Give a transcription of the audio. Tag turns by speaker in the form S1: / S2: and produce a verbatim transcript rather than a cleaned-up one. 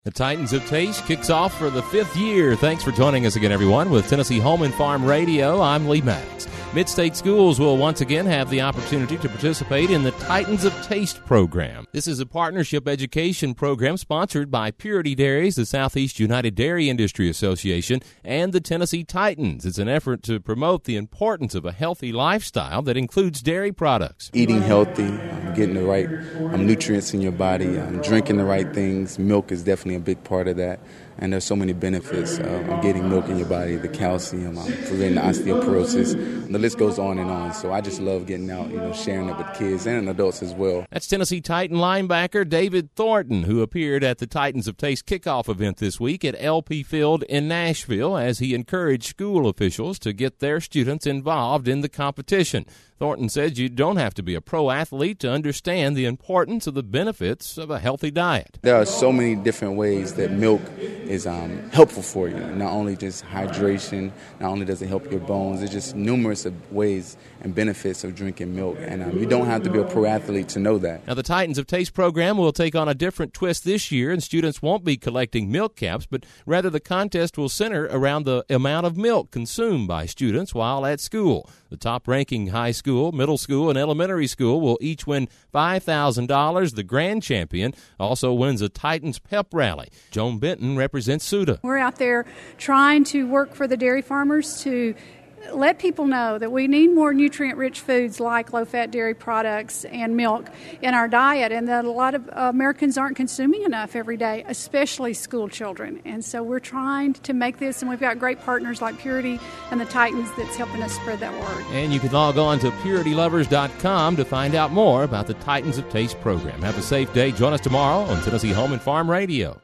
S1: The Titans of Taste kicks off for the fifth year. Thanks for joining us again, everyone, with Tennessee Home and Farm Radio. I'm Lee Maddox. Mid-State schools will once again have the opportunity to participate in the Titans of Taste program. This is a partnership education program sponsored by Purity Dairies, the Southeast United Dairy Industry Association, and the Tennessee Titans. It's an effort to promote the importance of a healthy lifestyle that includes dairy products.
S2: Eating healthy, um, getting the right um, nutrients in your body, um, drinking the right things. Milk is definitely a big part of that. And there's so many benefits uh, of getting milk in your body, the calcium, um, preventing osteoporosis. And the list goes on and on. So I just love getting out, you know, sharing it with kids and adults as well.
S1: That's Tennessee Titan linebacker David Thornton, who appeared at the Titans of Taste kickoff event this week at L P Field in Nashville as he encouraged school officials to get their students involved in the competition. Thornton says you don't have to be a pro athlete to understand the importance of the benefits of a healthy diet.
S2: There are so many different ways that milk is um, helpful for you. Not only just hydration, not only does it help your bones, there's just numerous of ways and benefits of drinking milk. And um, you don't have to be a pro athlete to know that.
S1: Now, the Titans of Taste program will take on a different twist this year, and students won't be collecting milk caps, but rather the contest will center around the amount of milk consumed by students while at school. The top-ranking high school, middle school, and elementary school will each win five thousand dollars. The grand champion also wins a Titans pep rally. Joan Benton represents SUDA.
S3: We're out there trying to work for the dairy farmers to let people know that we need more nutrient-rich foods like low-fat dairy products and milk in our diet, and that a lot of Americans aren't consuming enough every day, especially school children. And so we're trying to make this, and we've got great partners like Purity and the Titans that's helping us spread that word.
S1: And you can log on to purity lovers dot com to find out more about the Titans of Taste program. Have a safe day. Join us tomorrow on Tennessee Home and Farm Radio.